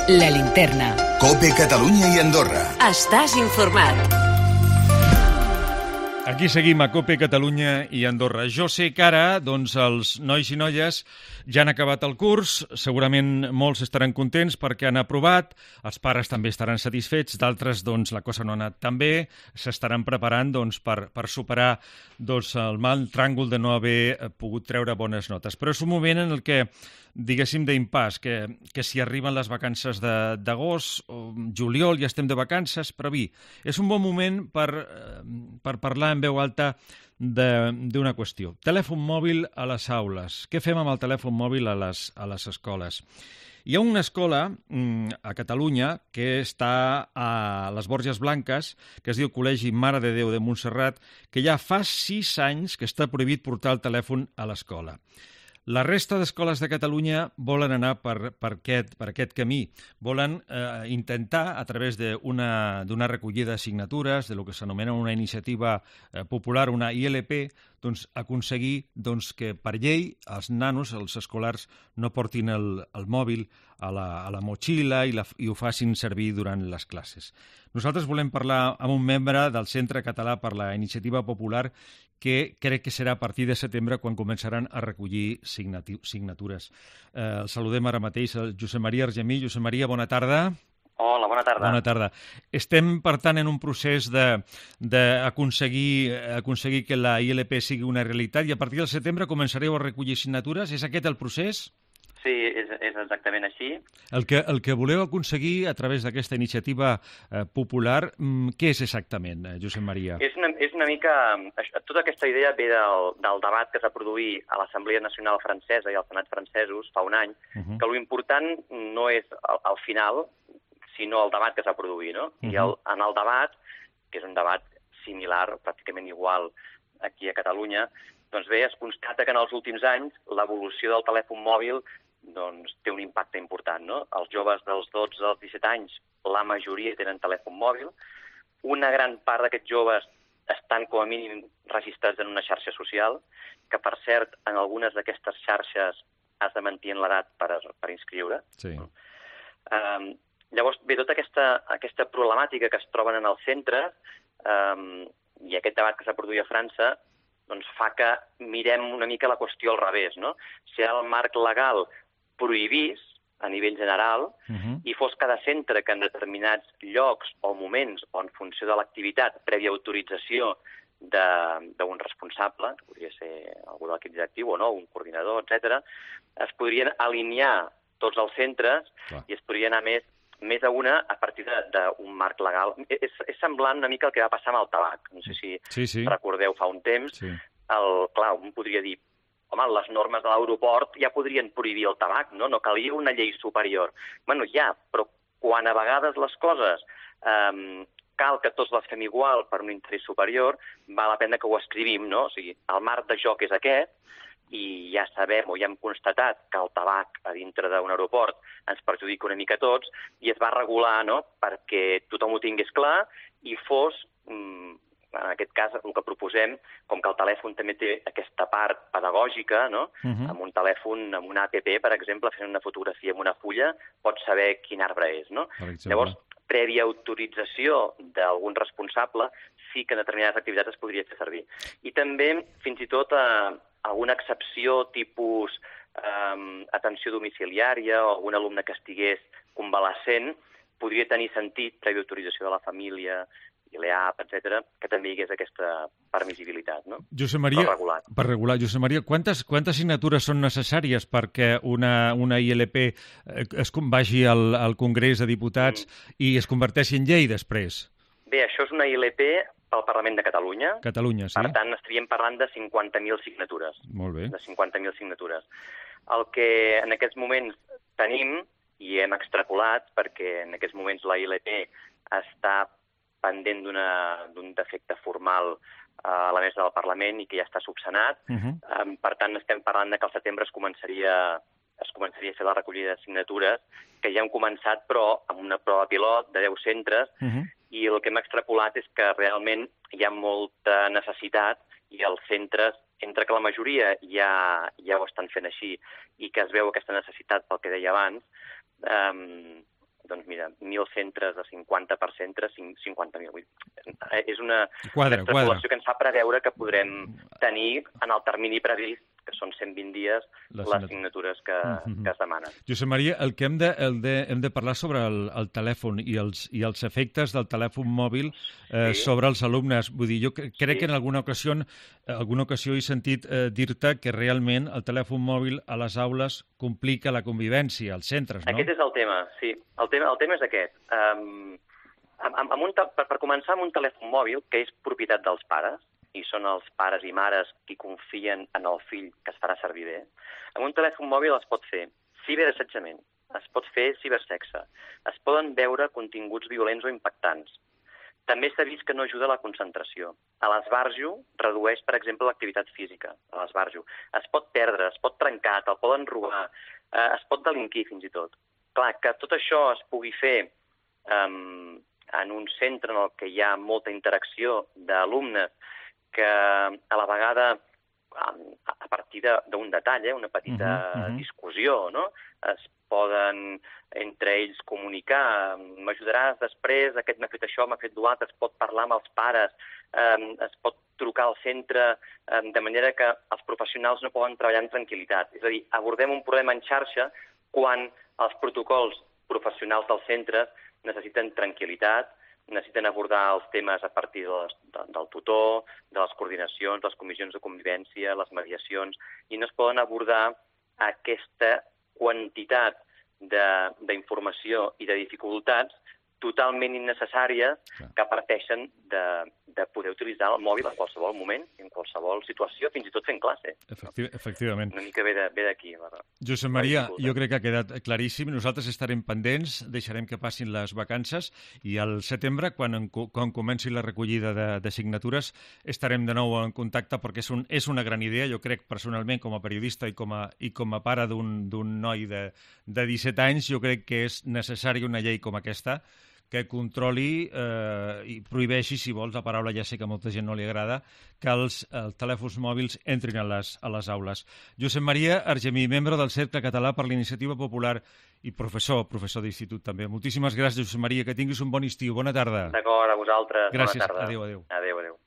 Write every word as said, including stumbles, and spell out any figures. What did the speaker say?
La Linterna. COPE Catalunya i Andorra. Estàs informat. Aquí seguim a COPE Catalunya i Andorra. Jo sé que ara, doncs, els nois i noies ja han acabat el curs, segurament molts estaran contents perquè han aprovat, els pares també estaran satisfets, d'altres, doncs, la cosa no ha anat tan bé, s'estaran preparant, doncs, per, per superar, doncs, el mal tràngol de no haver pogut treure bones notes. Però és un moment en el que, diguéssim, d'impàs, que, que si arriben les vacances d'agost o juliol ja estem de vacances, però bé, és un bon moment per, per parlar en veu alta d'una qüestió. Telèfon mòbil a les aules. Què fem amb el telèfon mòbil a les, a les escoles? Hi ha una escola a Catalunya que està a les Borges Blanques, que es diu Col·legi Mare de Déu de Montserrat, que ja fa sis anys que està prohibit portar el telèfon a l'escola. La resta d'escoles de Catalunya volen anar per, per, aquest, per aquest camí. Volen eh, intentar, a través d'una d'una recollida de signatures, de lo que s'anomena una iniciativa eh, popular, una I L P, doncs, aconseguir doncs, que per llei els nanos, els escolars, no portin el, el mòbil a la, a la motxilla i, la, i ho facin servir durant les classes. Nosaltres volem parlar amb un membre del Centre Català per la Iniciativa Popular que crec que serà a partir de setembre quan començaran a recollir signatures. Eh, el saludem ara mateix el Josep Maria Argemí. Josep Maria, bona tarda. Hola, bona tarda. Bona tarda. Estem, per tant, en un procés d'aconseguir aconseguir que la I L P sigui una realitat i a partir del setembre començareu a recollir signatures. És aquest el procés? Sí, és, és exactament així. El que, el que voleu aconseguir a través d'aquesta iniciativa eh, popular, què és exactament, eh, Josep Maria? És una, és una mica... Tota aquesta idea ve del, del debat que es va produir a l'Assemblea Nacional Francesa i al Senat francesos fa un any, uh -huh. que l'important no és al, al final, sinó el debat que es va produir, no? Uh -huh. I el, en el debat, que és un debat similar, pràcticament igual aquí a Catalunya, doncs bé, es constata que en els últims anys l'evolució del telèfon mòbil doncs té un impacte important, no? Els joves dels dotze als disset anys, la majoria tenen telèfon mòbil. Una gran part d'aquests joves estan com a mínim registrats en una xarxa social, que per cert, en algunes d'aquestes xarxes has de mantenir l'edat per, per inscriure. Sí. Um, llavors, bé, tota aquesta, aquesta problemàtica que es troben en els centres um, i aquest debat que s'ha produït a França doncs fa que mirem una mica la qüestió al revés, no? Si el marc legal prohibís a nivell general uh-huh. i fos cada centre que en determinats llocs o moments o en funció de l'activitat, prèvia autorització d'un responsable, que podria ser algú de l'equip directiu o no, un coordinador, etcètera, es podrien alinear tots els centres Clar. I es podria anar més, més a una a partir d'un marc legal. És, és semblant una mica el que va passar amb el tabac. No sé si sí, sí. recordeu fa un temps. Sí. El, clar, un podria dir home, les normes de l'aeroport ja podrien prohibir el tabac, no? No calia una llei superior. Bueno, ja, però quan a vegades les coses eh, cal que tots les fem igual per un interès superior, val la pena que ho escrivim, no? O sigui, el marc de joc és aquest, i ja sabem o ja hem constatat que el tabac a dintre d'un aeroport ens perjudica una mica a tots, i es va regular, no?, perquè tothom ho tingués clar i fos... Mm, en aquest cas, el que proposem, com que el telèfon també té aquesta part pedagògica, no? Uh-huh. Amb un telèfon, amb una app, per exemple, fent una fotografia amb una fulla, pots saber quin arbre és, no? Llavors, prèvia autorització d'algun responsable, sí que en determinades activitats es podria fer servir. I també, fins i tot, eh, alguna excepció tipus eh, atenció domiciliària o algun alumne que estigués convalescent, podria tenir sentit, prèvia autorització de la família, i l'E A P, etcètera, que també hi hagués aquesta permissibilitat, no? Josep Maria, per regular. Per regular. Josep Maria, quantes, quantes signatures són necessàries perquè una, una I L P es vagi al, al Congrés de Diputats mm. i es converteixi en llei després? Bé, això és una I L P pel Parlament de Catalunya. Catalunya, sí. Per tant, estaríem parlant de cinquanta mil signatures. Molt bé. De cinquanta mil signatures. El que en aquests moments tenim, i hem extrapolat, perquè en aquests moments la I L P està pendent d'un defecte formal a la mesa del Parlament i que ja està subsanat. Uh-huh. um, per tant, estem parlant de que al setembre es començaria, es començaria a fer la recollida de signatures, que ja hem començat, però amb una prova pilot de deu centres, uh-huh. i el que hem extrapolat és que realment hi ha molta necessitat i els centres, entre que la majoria ja, ja ho estan fent així i que es veu aquesta necessitat pel que deia abans, um, doncs mira, mil centres de cinquanta per centre, cinquanta mil. És una quadra, extrapolació quadra. que ens fa preveure que podrem tenir en el termini previst, que són cent vint dies, les, les signatures que, mm-hmm. que es demanen. Josep Maria, el que hem de, el de, hem de parlar sobre el, el telèfon i els, i els efectes del telèfon mòbil eh, sí. sobre els alumnes. Vull dir, jo crec sí. que en alguna ocasió, alguna ocasió he sentit eh, dir-te que realment el telèfon mòbil a les aules complica la convivència als centres, no? Aquest és el tema, sí. El tema, el tema és aquest. Um, amb, amb un, per, per començar, amb un telèfon mòbil que és propietat dels pares, i són els pares i mares qui confien en el fill que es farà servir bé, amb un telèfon mòbil es pot fer ciberassetjament, es pot fer cibersexe, es poden veure continguts violents o impactants. També s'ha vist que no ajuda a la concentració. A l'esbarjo redueix, per exemple, l'activitat física. A l'esbarjo. Es pot perdre, es pot trencar, te'l poden robar, eh, es pot delinquir fins i tot. Clar, que tot això es pugui fer um, en un centre en el que hi ha molta interacció d'alumnes que a la vegada, a partir d'un detall, eh, una petita uh-huh, uh-huh. discussió, no? Es poden entre ells comunicar, m'ajudaràs després, aquest m'ha fet això, m'ha fet l'altre, es pot parlar amb els pares, eh, es pot trucar al centre, eh, de manera que els professionals no poden treballar en tranquil·litat. És a dir, abordem un problema en xarxa quan els protocols professionals dels centres necessiten tranquil·litat, necessiten abordar els temes a partir de les, de, del tutor, de les coordinacions, de les comissions de convivència, les mediacions, i no es poden abordar aquesta quantitat d'informació i de dificultats totalment innecessàries que parteixen de, de poder utilitzar el mòbil en qualsevol moment, en qualsevol situació, fins i tot fent classe. Efecti Efectivament. Una mica ve d'aquí. Josep Maria, jo crec que ha quedat claríssim. Nosaltres estarem pendents, deixarem que passin les vacances i al setembre, quan, quan comenci la recollida de, de signatures, estarem de nou en contacte perquè és, un, és una gran idea. Jo crec personalment, com a periodista i com a, i com a pare d'un noi de, de disset anys, jo crec que és necessària una llei com aquesta que controli eh, i prohibeixi, si vols, la paraula ja sé que a molta gent no li agrada, que els, els telèfons mòbils entrin a les, a les aules. Josep Maria Argemí, membre del Cercle Català per la Iniciativa Popular i professor, professor d'institut també. Moltíssimes gràcies, Josep Maria, que tinguis un bon estiu. Bona tarda. D'acord, a vosaltres. Gràcies. Bona tarda. Adéu, adéu. Adéu, adéu.